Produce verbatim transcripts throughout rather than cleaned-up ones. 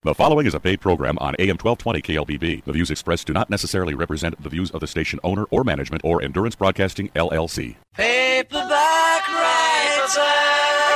The following is a paid program on A M twelve twenty K L B B. The views expressed do not necessarily represent the views of the station owner or management or Endurance Broadcasting, L L C. Paperback Writer!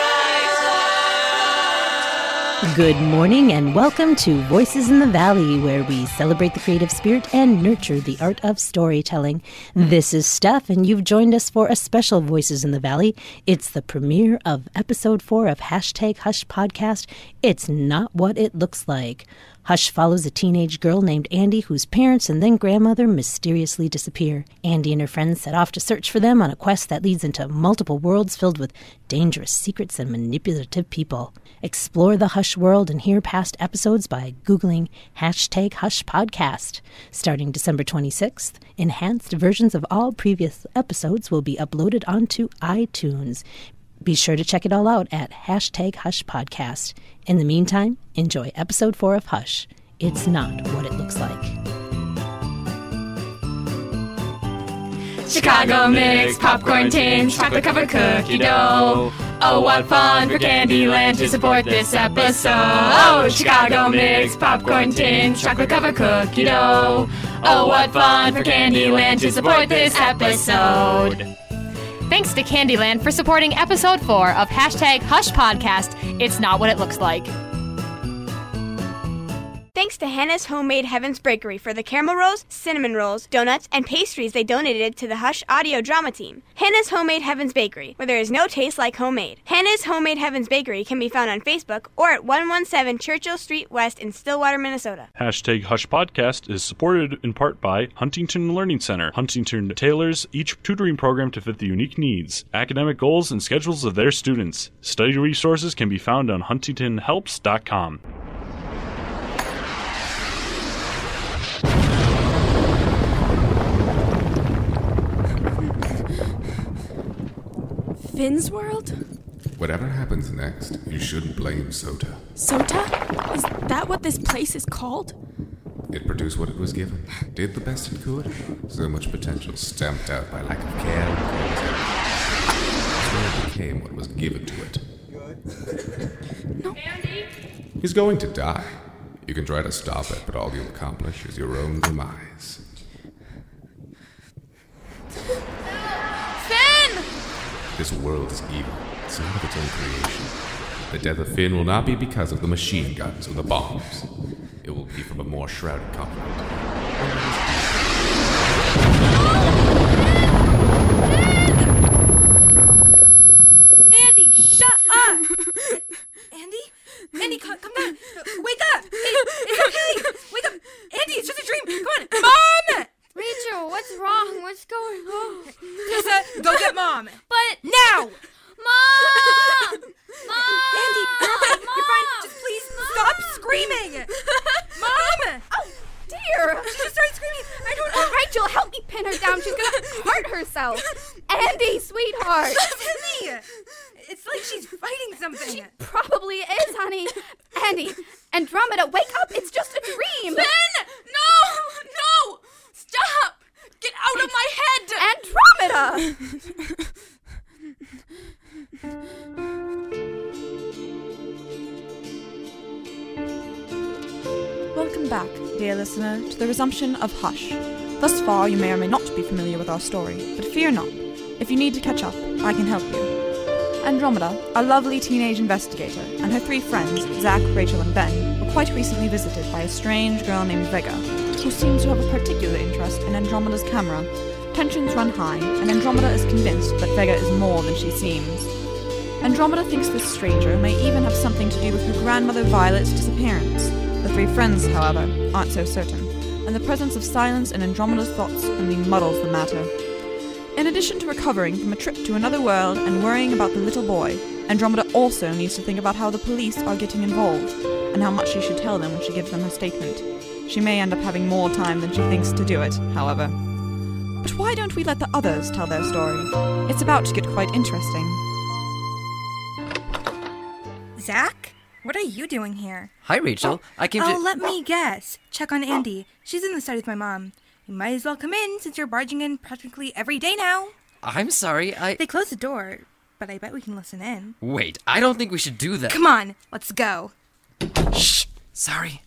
Good morning and welcome to Voices in the Valley, where we celebrate the creative spirit and nurture the art of storytelling. This is Steph, and you've joined us for a special Voices in the Valley. It's the premiere of episode four of Hashtag Hush podcast. It's Not What It Looks Like. Hush follows a teenage girl named Andy whose parents and then grandmother mysteriously disappear. Andy and her friends set off to search for them on a quest that leads into multiple worlds filled with dangerous secrets and manipulative people. Explore the Hush world and hear past episodes by Googling hashtag Hush Podcast. Starting December twenty-sixth, enhanced versions of all previous episodes will be uploaded onto iTunes. Be sure to check it all out at hashtag Hush Podcast. In the meantime, enjoy episode four of Hush. It's Not What It Looks Like. Chicago mix, popcorn tins, chocolate-covered cookie dough. Oh, what fun for Candyland to support this episode. Oh, Chicago mix, popcorn tins, chocolate-covered cookie dough. Oh, what fun for Candyland to support this episode. Thanks to Candyland for supporting episode four of Hashtag Hush Podcast, It's Not What It Looks Like. Thanks to Hannah's Homemade Heaven's Bakery for the caramel rolls, cinnamon rolls, donuts, and pastries they donated to the Hush audio drama team. Hannah's Homemade Heaven's Bakery, where there is no taste like homemade. Hannah's Homemade Heaven's Bakery can be found on Facebook or at one seventeen Churchill Street West in Stillwater, Minnesota. Hashtag Hush Podcast is supported in part by Huntington Learning Center. Huntington tailors each tutoring program to fit the unique needs, academic goals, and schedules of their students. Study resources can be found on huntington helps dot com. Finn's World? Whatever happens next, you shouldn't blame Sota. Sota? Is that what this place is called? It produced what it was given, did the best it could. So much potential stamped out by lack of care and quality. So it became what was given to it. No. He's going to die. You can try to stop it, but all you'll accomplish is your own demise. Finn! This world is evil. It's not of its own creation. The death of Finn will not be because of the machine guns or the bombs. It will be from a more shrouded conflict. Andy, shut up! Andy? Andy, come, come down. Wake up! Hey, it's okay! Wake up! Andy, it's just a dream! Come on! Mom! Rachel, what's wrong? What's going on? Tessa, go get Mom! But... Now! Mom! Mom! Andy, you're fine. Mom! You're fine. Just please Mom! stop screaming! Mom! Oh, dear! She just started screaming. I don't know. Oh, Rachel, help me pin her down. She's gonna hurt herself. Andy, sweetheart. Timmy! It's like she's fighting something. She probably is, honey. Andy, Andromeda, wake up. It's just a dream. Ben! No! No! Stop! Get out of my head! Andromeda! Welcome back, dear listener, to the resumption of Hush. Thus far, you may or may not be familiar with our story, but fear not. If you need to catch up, I can help you. Andromeda, a lovely teenage investigator, and her three friends, Zach, Rachel, and Ben, were quite recently visited by a strange girl named Vega, who seems to have a particular interest in Andromeda's camera. Tensions run high, and Andromeda is convinced that Vega is more than she seems. Andromeda thinks this stranger may even have something to do with her grandmother Violet's disappearance. The three friends, however, aren't so certain, and the presence of silence in Andromeda's thoughts only muddles the matter. In addition to recovering from a trip to another world and worrying about the little boy, Andromeda also needs to think about how the police are getting involved, and how much she should tell them when she gives them her statement. She may end up having more time than she thinks to do it, however. But why don't we let the others tell their story? It's about to get quite interesting. Zach? What are you doing here? Hi, Rachel. Oh, I came oh, to... let me guess. Check on Andy. She's in the study with my mom. You might as well come in since you're barging in practically every day now. I'm sorry, I... They closed the door, but I bet we can listen in. Wait, I don't think we should do that. Come on, let's go. Shh! Sorry.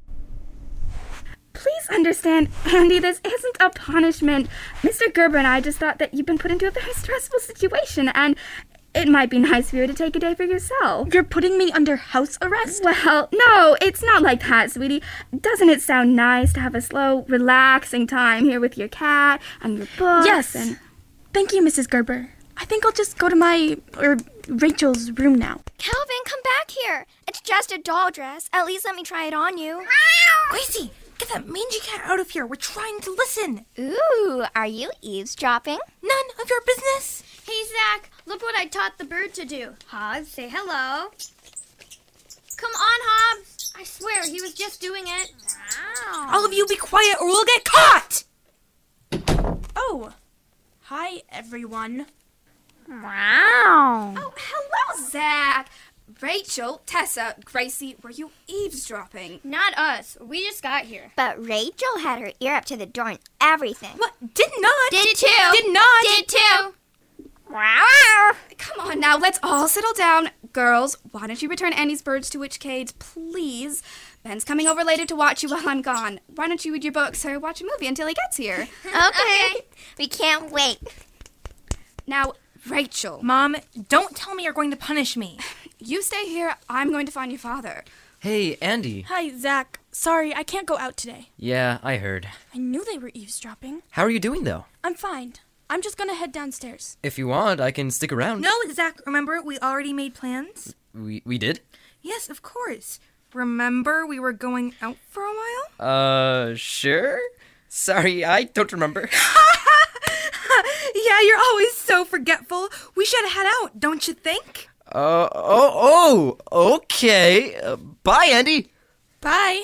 Please understand, Andy, this isn't a punishment. Mister Gerber and I just thought that you've been put into a very stressful situation, and it might be nice for you to take a day for yourself. You're putting me under house arrest? Well, no, it's not like that, sweetie. Doesn't it sound nice to have a slow, relaxing time here with your cat and your books? Yes. And... Thank you, Missus Gerber. I think I'll just go to my, or Rachel's room now. Calvin, come back here. It's just a doll dress. At least let me try it on you. Gracie, get that mangy cat out of here. We're trying to listen. Ooh, are you eavesdropping? None of your business. Hey, Zach, look what I taught the bird to do. Hobbs, say hello. Come on, Hobbs. I swear, he was just doing it. Wow. All of you be quiet or we'll get caught! Oh. Hi, everyone. Wow. Oh, hello, Zach. Rachel, Tessa, Gracie, were you eavesdropping? Not us. We just got here. But Rachel had her ear up to the door and everything. What? Did not. Did too. Did not. Did too. Wow. Come on now, let's all settle down. Girls, why don't you return Andy's birds to its cage, please? Ben's coming over later to watch you while I'm gone. Why don't you read your books or watch a movie until he gets here? Okay. We can't wait. Now, Rachel. Mom, don't tell me you're going to punish me. You stay here. I'm going to find your father. Hey, Andy. Hi, Zach. Sorry, I can't go out today. Yeah, I heard. I knew they were eavesdropping. How are you doing, though? I'm fine. I'm just gonna head downstairs. If you want, I can stick around. No, Zach, remember we already made plans? We we did? Yes, of course. Remember we were going out for a while? Uh, sure. Sorry, I don't remember. Yeah, you're always so forgetful. We should head out, don't you think? Uh, oh, oh, okay. Uh, bye, Andy. Bye.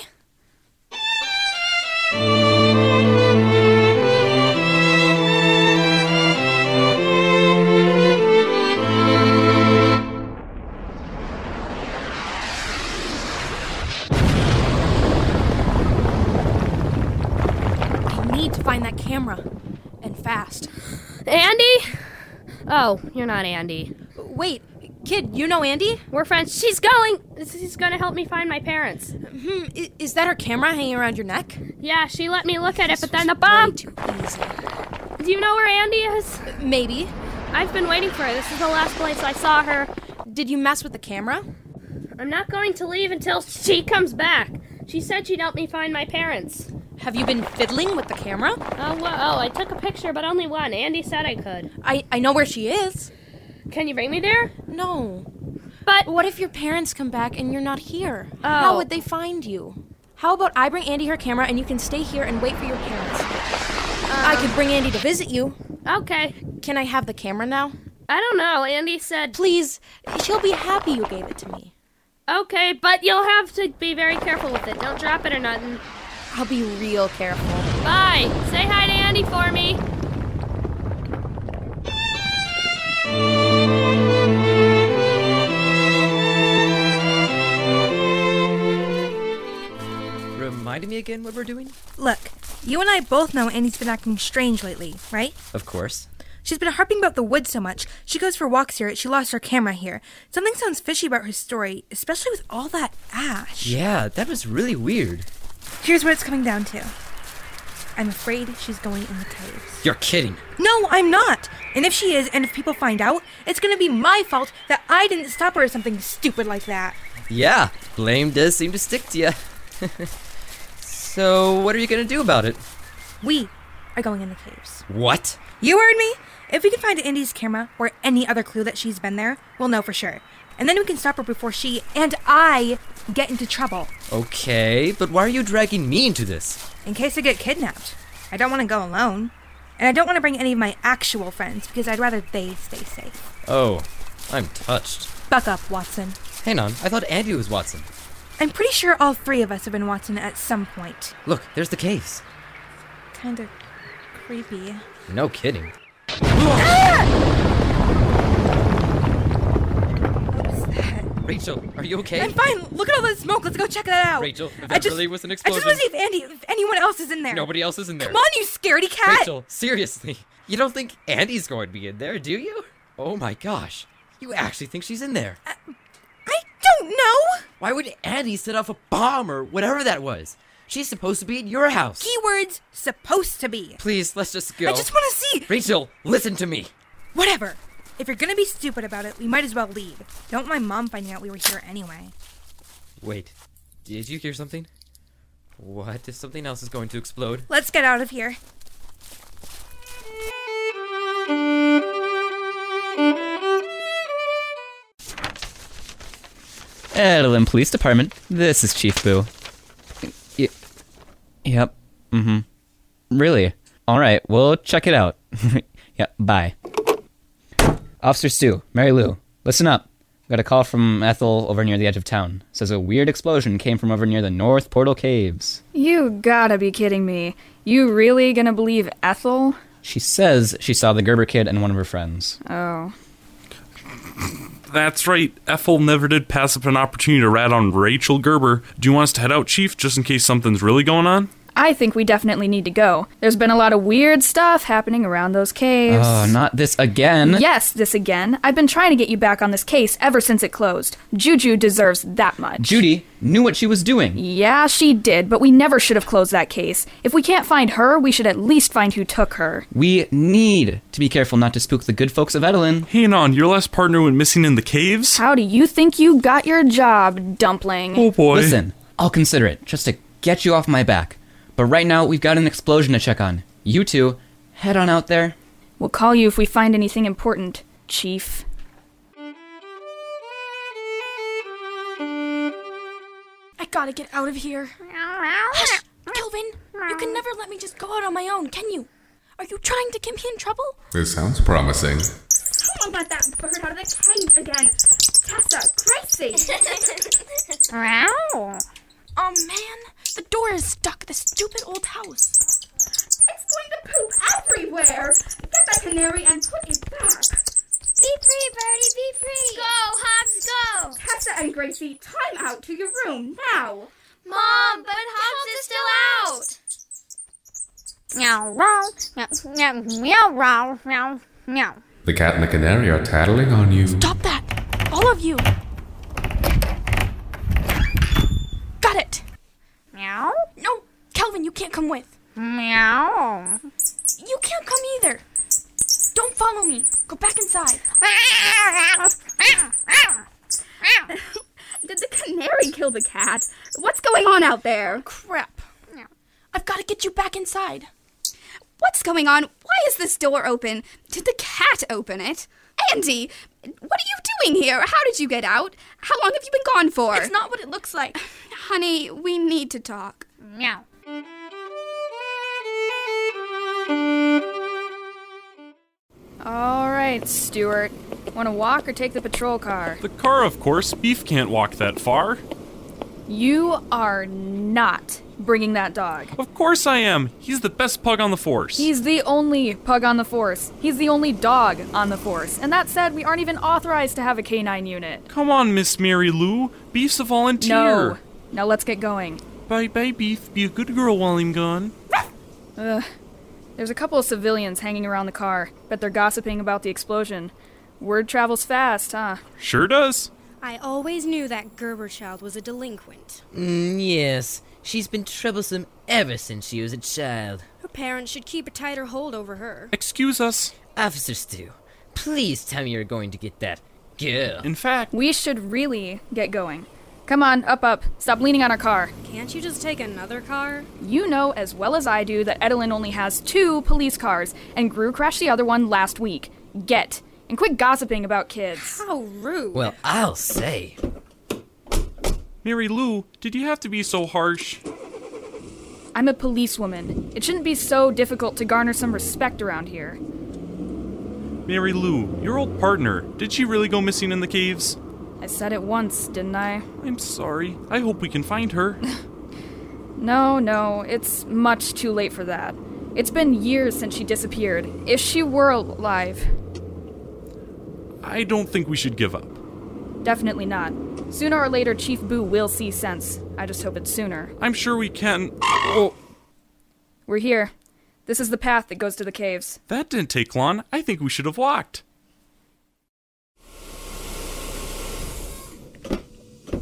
Find that camera. And fast. Andy? Oh, you're not Andy. Wait, kid, you know Andy? We're friends. She's going. She's going to help me find my parents. Hmm, is that her camera hanging around your neck? Yeah, she let me look at it, but then the bomb. Too easy. Do you know where Andy is? Maybe. I've been waiting for her. This is the last place I saw her. Did you mess with the camera? I'm not going to leave until she comes back. She said she'd help me find my parents. Have you been fiddling with the camera? Oh, well, oh, I took a picture, but only one. Andy said I could. I, I know where she is. Can you bring me there? No. But what if your parents come back and you're not here? Oh. How would they find you? How about I bring Andy her camera and you can stay here and wait for your parents? Uh, I could bring Andy to visit you. Okay. Can I have the camera now? I don't know. Andy said... Please. She'll be happy you gave it to me. Okay, but you'll have to be very careful with it. Don't drop it or nothing. I'll be real careful. Bye. Say hi to Andy for me. Remind me again what we're doing? Look, you and I both know Andy's been acting strange lately, right? Of course. She's been harping about the woods so much. She goes for walks here. She lost her camera here. Something sounds fishy about her story, especially with all that ash. Yeah, that was really weird. Here's what it's coming down to. I'm afraid she's going in the caves. You're kidding. No, I'm not. And if she is, and if people find out, it's going to be my fault that I didn't stop her or something stupid like that. Yeah, blame does seem to stick to you. So, what are you going to do about it? We are going in the caves. What? You heard me. If we can find Andy's camera or any other clue that she's been there, we'll know for sure. And then we can stop her before she and I get into trouble. Okay, but why are you dragging me into this? In case I get kidnapped. I don't want to go alone. And I don't want to bring any of my actual friends because I'd rather they stay safe. Oh, I'm touched. Buck up, Watson. Hang on, I thought Andy was Watson. I'm pretty sure all three of us have been Watson at some point. Look, there's the caves. Kinda creepy. No kidding. Rachel, are you okay? I'm fine. Look at all this smoke. Let's go check that out. Rachel, if that I just, really was an I explosion. just want to see if Andy, if anyone else is in there. Nobody else is in there. Come on, you scaredy cat. Rachel, seriously. You don't think Andy's going to be in there, do you? Oh my gosh. You actually think she's in there? Uh, I don't know! Why would Andy set off a bomb or whatever that was? She's supposed to be at your house. Keywords, supposed to be. Please, let's just go. I just want to see. Rachel, listen to me. Whatever. If you're gonna be stupid about it, we might as well leave. Don't mind Mom finding out we were here anyway. Wait, did you hear something? What if something else is going to explode? Let's get out of here. Adeline Police Department. This is Chief Boo. Y- yep. Mm-hmm. Really? Alright, we'll check it out. Yep, bye. Officer Stu, Mary Lou, listen up. Got a call from Ethel over near the edge of town. Says a weird explosion came from over near the North Portal Caves. You gotta be kidding me. You really gonna believe Ethel? She says she saw the Gerber kid and one of her friends. Oh. That's right. Ethel never did pass up an opportunity to rat on Rachel Gerber. Do you want us to head out, Chief, just in case something's really going on? I think we definitely need to go. There's been a lot of weird stuff happening around those caves. Oh, not this again. Yes, this again. I've been trying to get you back on this case ever since it closed. Juju deserves that much. Judy knew what she was doing. Yeah, she did, but we never should have closed that case. If we can't find her, we should at least find who took her. We need to be careful not to spook the good folks of Edelin. Hey, Non, your last partner went missing in the caves? How do you think you got your job, Dumpling? Oh, boy. Listen, I'll consider it, just to get you off my back. But right now, we've got an explosion to check on. You two, head on out there. We'll call you if we find anything important, Chief. I gotta get out of here. Hush! Kelvin, you can never let me just go out on my own, can you? Are you trying to get me in trouble? This sounds promising. Oh, let that bird out of the cage again. Tessa, Gracie. Wow. Oh man, the door is stuck. The stupid old house. It's going to poop everywhere. Get that canary and put it back. Be free, Birdie, be free. Go, Hobbs, go. Tessa and Gracie, time out to your room now. Mom, but Hobbs is still out. Meow, meow, meow, meow, meow, meow. The cat and the canary are tattling on you. Stop that! All of you! Got it! Meow? No, Kelvin, you can't come with. Meow. You can't come either. Don't follow me. Go back inside. Did the canary kill the cat? What's going on out there? Crap. I've got to get you back inside. What's going on? Why is this door open? Did the cat open it? Andy, what are you doing here? How did you get out? How long have you been gone for? It's not what it looks like. Honey, we need to talk. Meow. All right, Stuart. Want to walk or take the patrol car? The car, of course. Beef can't walk that far. You are not bringing that dog. Of course I am. He's the best pug on the force. He's the only pug on the force. He's the only dog on the force. And that said, we aren't even authorized to have a canine unit. Come on, Miss Mary Lou. Beef's a volunteer. No. Now let's get going. Bye-bye, Beef. Be a good girl while I'm gone. Ugh. There's a couple of civilians hanging around the car. Bet they're gossiping about the explosion. Word travels fast, huh? Sure does. I always knew that Gerber child was a delinquent. Mm, yes. She's been troublesome ever since she was a child. Her parents should keep a tighter hold over her. Excuse us. Officer Stu, please tell me you're going to get that girl. In fact, we should really get going. Come on, up, up. Stop leaning on our car. Can't you just take another car? You know as well as I do that Edelin only has two police cars, and Gru crashed the other one last week. Get. And quit gossiping about kids. How rude. Well, I'll say. Mary Lou, did you have to be so harsh? I'm a policewoman. It shouldn't be so difficult to garner some respect around here. Mary Lou, your old partner, did she really go missing in the caves? I said it once, didn't I? I'm sorry. I hope we can find her. No, no, it's much too late for that. It's been years since she disappeared. If she were alive... I don't think we should give up. Definitely not. Sooner or later, Chief Boo will see sense. I just hope it's sooner. I'm sure we can... Oh. We're here. This is the path that goes to the caves. That didn't take long. I think we should have walked.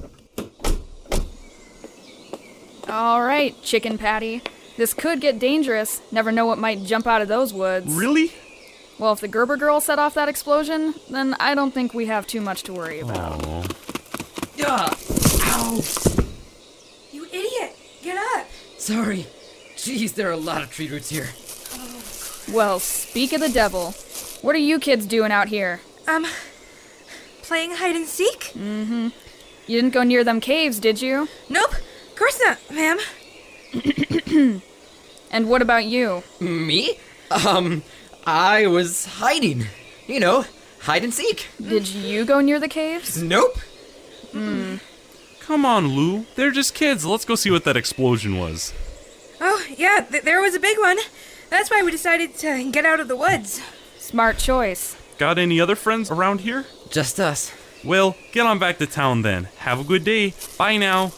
All right, chicken patty. This could get dangerous. Never know what might jump out of those woods. Really? Well, if the Gerber girl set off that explosion, then I don't think we have too much to worry about. Oh. Yeah. Ow! You idiot! Get up! Sorry. Jeez, there are a lot of tree roots here. Well, speak of the devil. What are you kids doing out here? Um, playing hide and seek? Mm-hmm. You didn't go near them caves, did you? Nope, of course not, ma'am. And what about you? Me? Um, I was hiding. You know, hide and seek. Did you go near the caves? Nope. Hmm. Come on, Lou. They're just kids. Let's go see what that explosion was. Oh, yeah, th- there was a big one. That's why we decided to get out of the woods. Smart choice. Got any other friends around here? Just us. Well, get on back to town then. Have a good day. Bye now.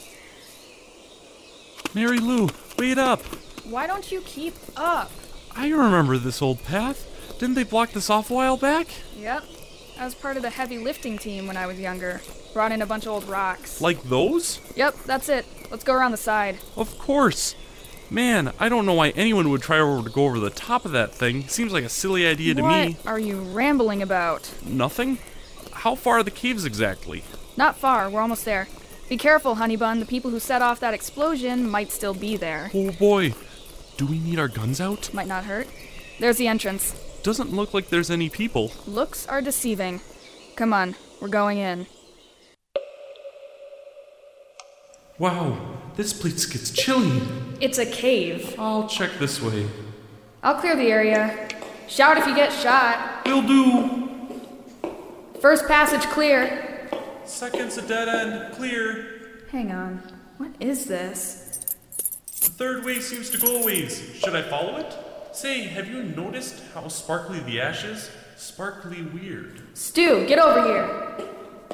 Mary Lou, wait up. Why don't you keep up? I remember this old path. Didn't they block this off a while back? Yep. I was part of the heavy lifting team when I was younger. Brought in a bunch of old rocks. Like those? Yep, that's it. Let's go around the side. Of course. Man, I don't know why anyone would try to go over the top of that thing. Seems like a silly idea to me. What are you rambling about? Nothing? How far are the caves exactly? Not far. We're almost there. Be careful, Honeybun. The people who set off that explosion might still be there. Oh boy. Do we need our guns out? Might not hurt. There's the entrance. Doesn't look like there's any people. Looks are deceiving. Come on, we're going in. Wow, this place gets chilly. It's a cave. I'll check this way. I'll clear the area. Shout if you get shot. Will do. First passage clear. Second's a dead end. Clear. Hang on. What is this? The third way seems to go a ways. Should I follow it? Say, have you noticed how sparkly the ash is? Sparkly weird. Stu, get over here.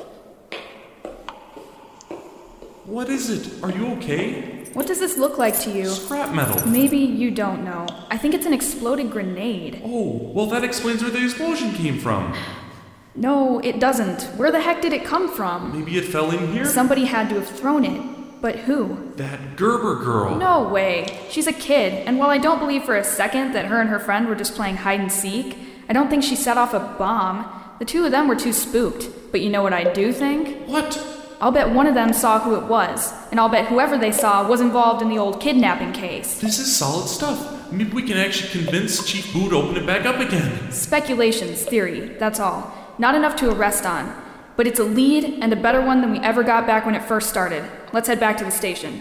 What is it? Are you okay? What does this look like to you? Scrap metal. Maybe you don't know. I think it's an exploded grenade. Oh, well that explains where the explosion came from. No, it doesn't. Where the heck did it come from? Maybe it fell in here? Somebody had to have thrown it. But who? That Gerber girl. No way. She's a kid, and while I don't believe for a second that her and her friend were just playing hide and seek, I don't think she set off a bomb. The two of them were too spooked. But you know what I do think? What? I'll bet one of them saw who it was, and I'll bet whoever they saw was involved in the old kidnapping case. This is solid stuff. Maybe we can actually convince Chief Boo to open it back up again. Speculations, theory, that's all. Not enough to arrest on. But it's a lead and a better one than we ever got back when it first started. Let's head back to the station.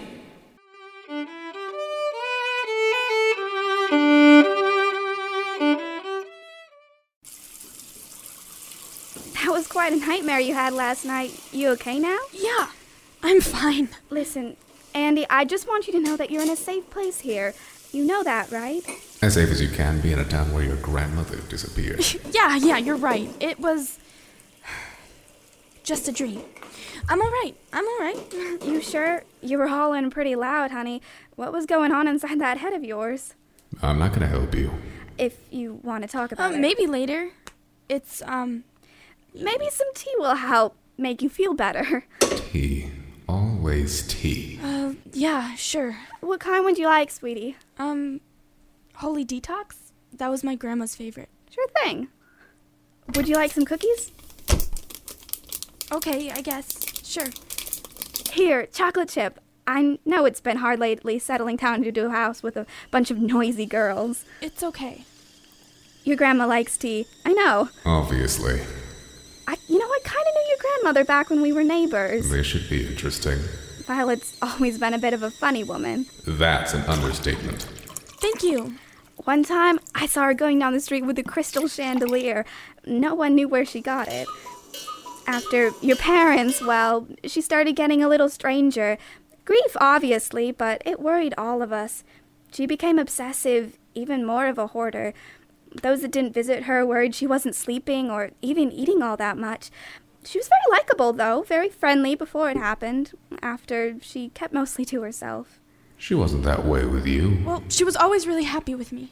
That was quite a nightmare you had last night. You okay now? Yeah, I'm fine. Listen, Andy, I just want you to know that you're in a safe place here. You know that, right? As safe as you can be in a town where your grandmother disappeared. Yeah, yeah, you're right. It was just a dream. I'm all right. I'm all right. You sure? You were hollering pretty loud, honey. What was going on inside that head of yours? I'm not gonna help you. If you want to talk about Um, it. maybe later. It's, um... Maybe some tea will help make you feel better. Tea. Always tea. Uh, yeah, sure. What kind would you like, sweetie? Um, Holy Detox? That was my grandma's favorite. Sure thing. Would you like some cookies? Okay, I guess. Sure. Here, chocolate chip. I know it's been hard lately settling down into a house with a bunch of noisy girls. It's okay. Your grandma likes tea. I know. Obviously. I, you know, I kind of knew your grandmother back when we were neighbors. This should be interesting. Violet's always been a bit of a funny woman. That's an understatement. Thank you. One time, I saw her going down the street with a crystal chandelier. No one knew where she got it. After your parents, well, she started getting a little stranger. Grief, obviously, but it worried all of us. She became obsessive, even more of a hoarder. Those that didn't visit her worried she wasn't sleeping or even eating all that much. She was very likable, though, very friendly before it happened. After, she kept mostly to herself. She wasn't that way with you. Well, she was always really happy with me.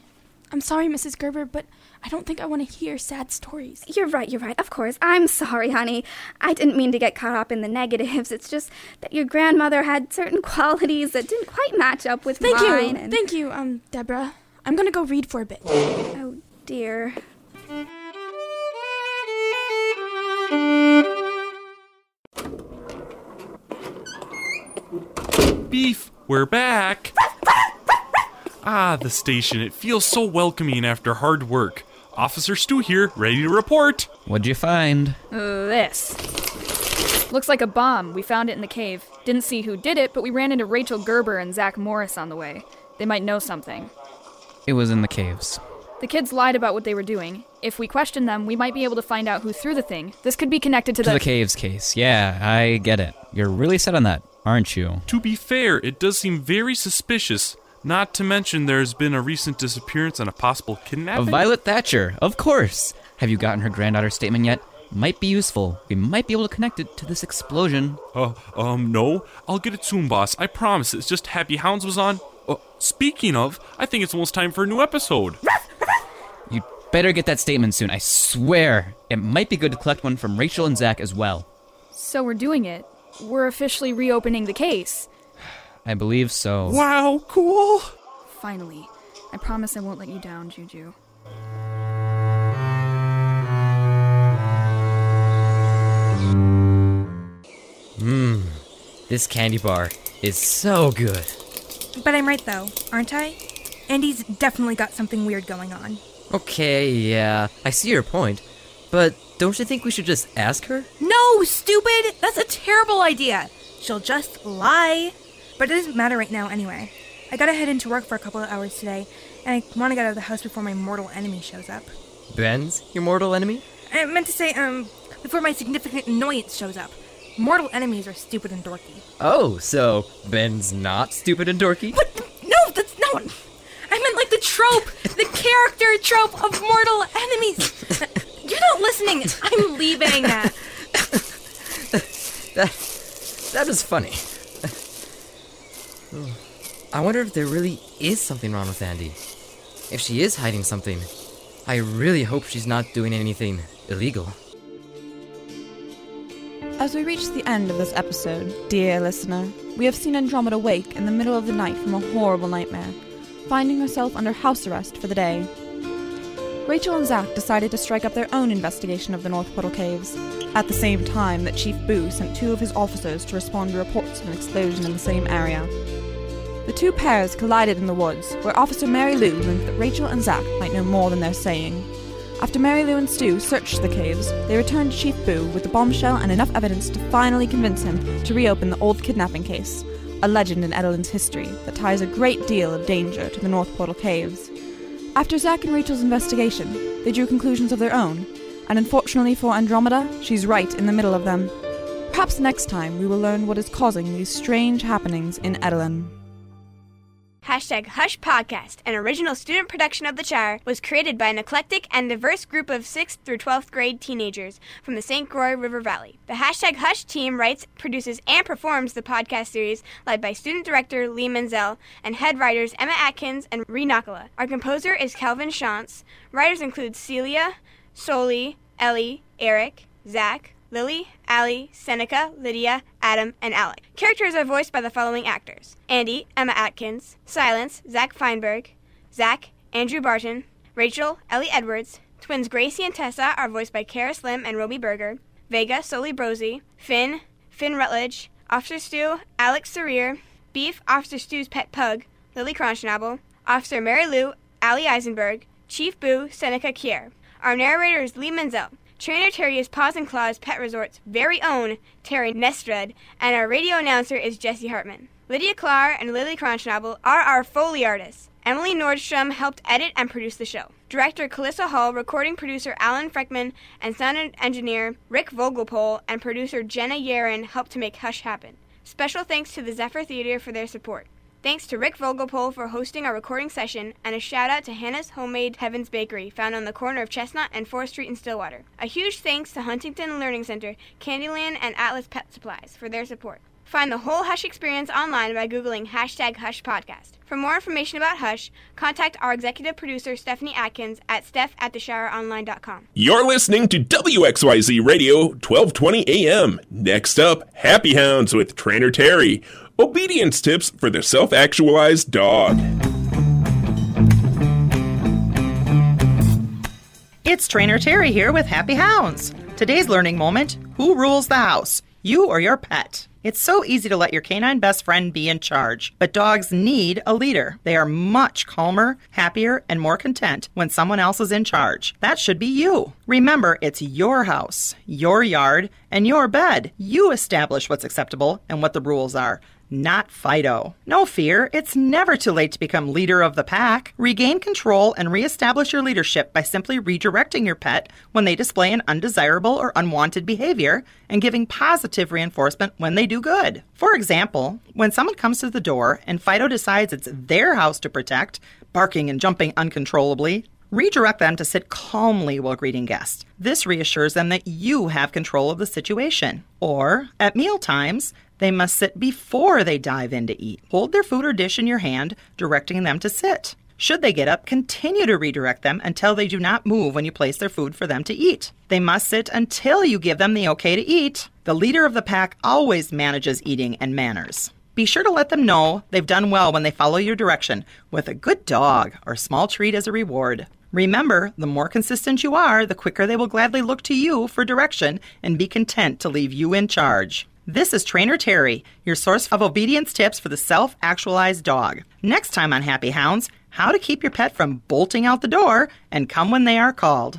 I'm sorry, Missus Gerber, but I don't think I want to hear sad stories. You're right, you're right. Of course. I'm sorry, honey. I didn't mean to get caught up in the negatives. It's just that your grandmother had certain qualities that didn't quite match up with Thank mine. you. And... Thank you, um, Deborah. I'm going to go read for a bit. Oh, dear. Beef, we're back. Ah, the station. It feels so welcoming after hard work. Officer Stu here, ready to report. What'd you find? Uh, this. Looks like a bomb. We found it in the cave. Didn't see who did it, but we ran into Rachel Gerber and Zach Morris on the way. They might know something. It was in the caves. The kids lied about what they were doing. If we question them, we might be able to find out who threw the thing. This could be connected to, To the... the caves case. Yeah, I get it. You're really set on that, aren't you? To be fair, it does seem very suspicious. Not to mention there's been a recent disappearance and a possible kidnapping. Of Violet Thatcher, of course. Have you gotten her granddaughter's statement yet? Might be useful. We might be able to connect it to this explosion. Uh, um, no. I'll get it soon, boss. I promise. It's just Happy Hounds was on. Uh, speaking of, I think it's almost time for a new episode. You'd better get that statement soon, I swear. It might be good to collect one from Rachel and Zach as well. So we're doing it. We're officially reopening the case. I believe so. Wow, cool. Finally. I promise I won't let you down, Juju. Mmm, this candy bar is so good. But I'm right, though, aren't I? Andy's definitely got something weird going on. Okay, yeah, I see your point. But don't you think we should just ask her? No, stupid! That's a terrible idea. She'll just lie. But it doesn't matter right now anyway. I gotta head into work for a couple of hours today, and I want to get out of the house before my mortal enemy shows up. Ben's your mortal enemy? I meant to say, um, before my significant annoyance shows up. Mortal enemies are stupid and dorky. Oh, so Ben's not stupid and dorky? What? No, that's not... I meant like the trope, the character trope of mortal enemies. You're not listening. I'm leaving. that, that is funny. I wonder if there really is something wrong with Andy. If she is hiding something, I really hope she's not doing anything illegal. As we reach the end of this episode, dear listener, we have seen Andromeda wake in the middle of the night from a horrible nightmare, finding herself under house arrest for the day. Rachel and Zach decided to strike up their own investigation of the North Portal Caves, at the same time that Chief Boo sent two of his officers to respond to reports of an explosion in the same area. The two pairs collided in the woods, where Officer Mary Lou learned that Rachel and Zach might know more than they're saying. After Mary Lou and Stu searched the caves, they returned to Chief Boo with the bombshell and enough evidence to finally convince him to reopen the old kidnapping case, a legend in Edelyn's history that ties a great deal of danger to the North Portal Caves. After Zach and Rachel's investigation, they drew conclusions of their own, and unfortunately for Andromeda, she's right in the middle of them. Perhaps next time we will learn what is causing these strange happenings in Edelyn. Hashtag Hush Podcast, an original student production of The Char, was created by an eclectic and diverse group of sixth through twelfth grade teenagers from the Saint Croix River Valley. The Hashtag Hush team writes, produces, and performs the podcast series led by student director Lee Menzel and head writers Emma Atkins and Ree Nakala. Our composer is Calvin Shantz. Writers include Celia, Soli, Ellie, Eric, Zach, Lily, Allie, Seneca, Lydia, Adam, and Alec. Characters are voiced by the following actors: Andy, Emma Atkins; Silence, Zach Feinberg; Zach, Andrew Barton; Rachel, Ellie Edwards; twins Gracie and Tessa are voiced by Kara Slim and Roby Berger; Vega, Soli Brosey; Finn, Finn Rutledge; Officer Stu, Alex Sarir; Beef, Officer Stu's pet pug, Lily Kronschnabel; Officer Mary Lou, Allie Eisenberg; Chief Boo, Seneca Kier. Our narrator is Lee Menzel. Trainer Terry is Paws and Claws Pet Resort's very own Terry Nestrud, and our radio announcer is Jesse Hartman. Lydia Klar and Lily Kronschnabel are our Foley artists. Emily Nordstrom helped edit and produce the show. Director Calissa Hall, recording producer Alan Freckman, and sound engineer Rick Vogelpol and producer Jenna Yaren helped to make Hush happen. Special thanks to the Zephyr Theater for their support. Thanks to Rick Vogelpol for hosting our recording session, and a shout out to Hannah's Homemade Heaven's Bakery, found on the corner of Chestnut and fourth Street in Stillwater. A huge thanks to Huntington Learning Center, Candyland, and Atlas Pet Supplies for their support. Find the whole Hush experience online by Googling hashtag Hush Podcast. For more information about Hush, contact our executive producer, Stephanie Atkins, at steph at the shire online dot com. You're listening to W X Y Z Radio, twelve twenty A M. Next up, Happy Hounds with Trainer Terry. Obedience tips for the self-actualized dog. It's Trainer Terry here with Happy Hounds. Today's learning moment, who rules the house, you or your pet? It's so easy to let your canine best friend be in charge, but dogs need a leader. They are much calmer, happier, and more content when someone else is in charge. That should be you. Remember, it's your house, your yard, and your bed. You establish what's acceptable and what the rules are. Not Fido. No fear, it's never too late to become leader of the pack. Regain control and reestablish your leadership by simply redirecting your pet when they display an undesirable or unwanted behavior and giving positive reinforcement when they do good. For example, when someone comes to the door and Fido decides it's their house to protect, barking and jumping uncontrollably, redirect them to sit calmly while greeting guests. This reassures them that you have control of the situation. Or, at meal times, they must sit before they dive in to eat. Hold their food or dish in your hand, directing them to sit. Should they get up, continue to redirect them until they do not move when you place their food for them to eat. They must sit until you give them the okay to eat. The leader of the pack always manages eating and manners. Be sure to let them know they've done well when they follow your direction with a good dog or small treat as a reward. Remember, the more consistent you are, the quicker they will gladly look to you for direction and be content to leave you in charge. This is Trainer Terry, your source of obedience tips for the self-actualized dog. Next time on Happy Hounds, how to keep your pet from bolting out the door and come when they are called.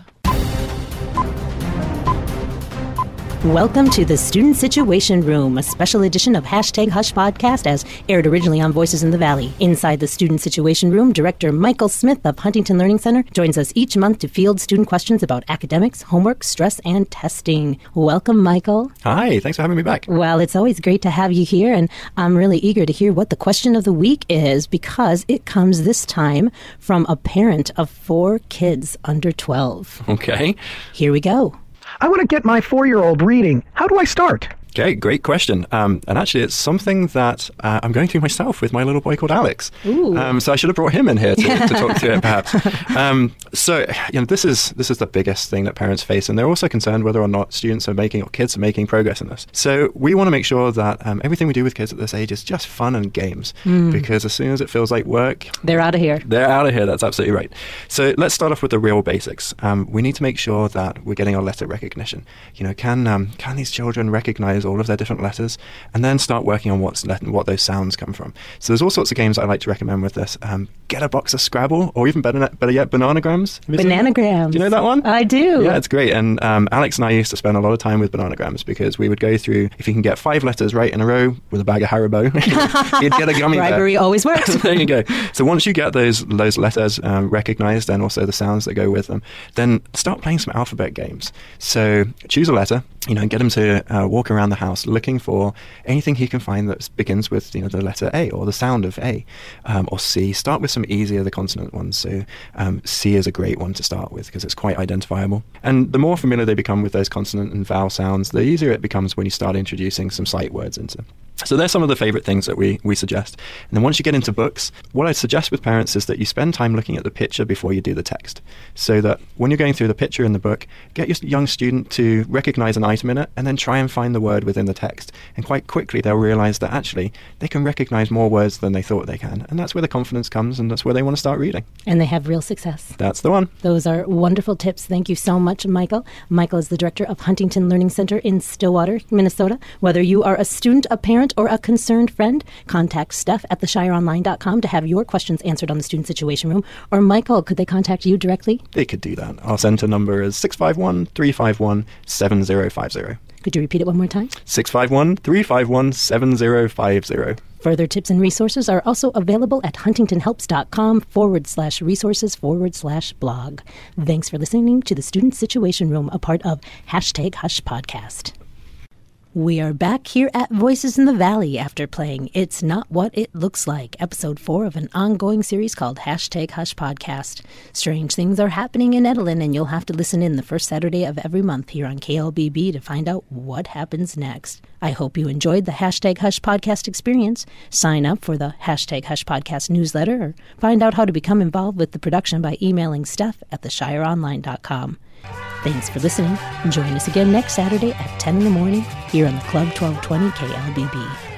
Welcome to the Student Situation Room, a special edition of Hashtag Hush Podcast as aired originally on Voices in the Valley. Inside the Student Situation Room, Director Michael Smith of Huntington Learning Center joins us each month to field student questions about academics, homework, stress, and testing. Welcome, Michael. Hi, thanks for having me back. Well, it's always great to have you here, and I'm really eager to hear what the question of the week is because it comes this time from a parent of four kids under twelve. Okay. Here we go. I want to get my four-year-old reading. How do I start? Okay, great question. Um, and actually, it's something that uh, I'm going through myself with my little boy called Alex. Um, so I should have brought him in here to, to talk to it, perhaps. Um, so, you know, this is this is the biggest thing that parents face, and they're also concerned whether or not students are making or kids are making progress in this. So we want to make sure that um, everything we do with kids at this age is just fun and games, mm. because as soon as it feels like work, they're out of here. They're out of here. That's absolutely right. So let's start off with the real basics. Um, we need to make sure that we're getting our letter recognition. You know, can um, can these children recognize all of their different letters, and then start working on what's let- what those sounds come from. So there's all sorts of games I like to recommend with this. Um, get a box of Scrabble, or even better, better yet, Bananagrams. Bananagrams. Do you know that one? I do. Yeah, it's great. And um, Alex and I used to spend a lot of time with Bananagrams because we would go through, if you can get five letters right in a row with a bag of Haribo, you'd get a gummy bear. Bribery always works. There you go. So once you get those those letters um, recognized and also the sounds that go with them, then start playing some alphabet games. So choose a letter, you know, and get him to uh, walk around the house looking for anything he can find that begins with, you know, the letter A or the sound of A, um, or C. Start with some easier, the consonant ones. So um, C is a great one to start with because it's quite identifiable. And the more familiar they become with those consonant and vowel sounds, the easier it becomes when you start introducing some sight words into them. So they're some of the favorite things that we, we suggest. And then once you get into books, what I suggest with parents is that you spend time looking at the picture before you do the text. So that when you're going through the picture in the book, get your young student to recognize an item in it and then try and find the word within the text. And quite quickly they'll realize that actually they can recognize more words than they thought they can. And that's where the confidence comes, and that's where they want to start reading. And they have real success. That's the one. Those are wonderful tips. Thank you so much, Michael. Michael is the director of Huntington Learning Center in Stillwater, Minnesota. Whether you are a student, a parent, or a concerned friend, contact Steph at the shire online dot com to have your questions answered on the Student Situation Room. Or Michael, could they contact you directly? They could do that. Our center number is six five one, three five one, seven zero five zero. Could you repeat it one more time? six five one, three five one, seven zero five zero. Further tips and resources are also available at huntingtonhelps.com forward slash resources forward slash blog. Thanks for listening to the Student Situation Room, a part of Hashtag Hush Podcast. We are back here at Voices in the Valley after playing It's Not What It Looks Like, episode four of an ongoing series called Hashtag Hush Podcast. Strange things are happening in Edlin, and you'll have to listen in the first Saturday of every month here on K L B B to find out what happens next. I hope you enjoyed the Hashtag Hush Podcast experience. Sign up for the Hashtag Hush Podcast newsletter or find out how to become involved with the production by emailing Steph at the shire online dot com. Thanks for listening, and join us again next Saturday at ten in the morning here on the Club twelve twenty K L B B.